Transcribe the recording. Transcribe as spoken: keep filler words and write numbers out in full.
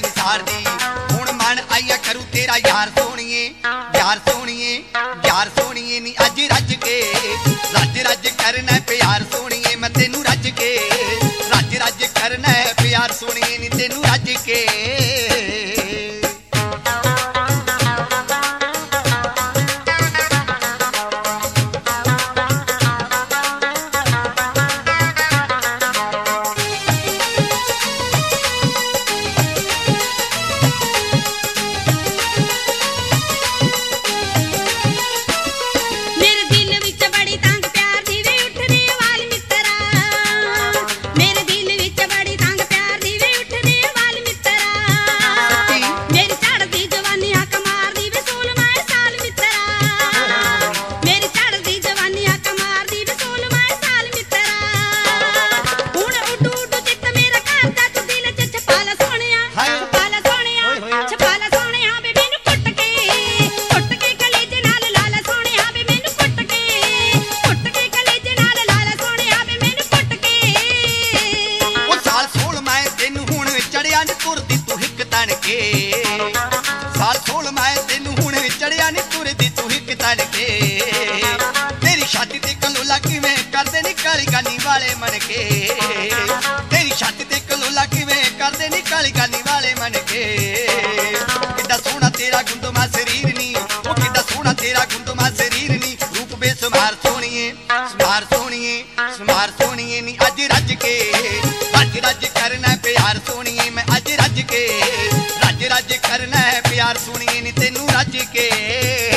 निसार दी हुण मन आईया करू तेरा यार सोहणीए यार सोहणीए यार सोहणीए नी अज रज के रज रज करना प्यार सोहणीए मैं तेनू रज के रज रज करना प्यार सोहणीए नी तेनू रज के साल सोल मैं तेनू हुण चढ़िया नी तुरदी तू हिक तन के तेरी छाती ते कलोला किवें करदे नी काली गानी वाले मन के तेरी छाती ते कलोला किवें करदे नी काली गानी वाले मन के किड्डा सोहना तेरा गुंदमा शरीर नी ओ किड्डा सोहना तेरा गुंदमा शरीर नी रूप बेसुमार सोहणीए सुमार सोहणीए सुमार सोहणीए नी अज रज के रज रज करना प्यार सोहणीए मैं अज रज के रज रज करना है प्यार सुनिए नी तेनू रज के।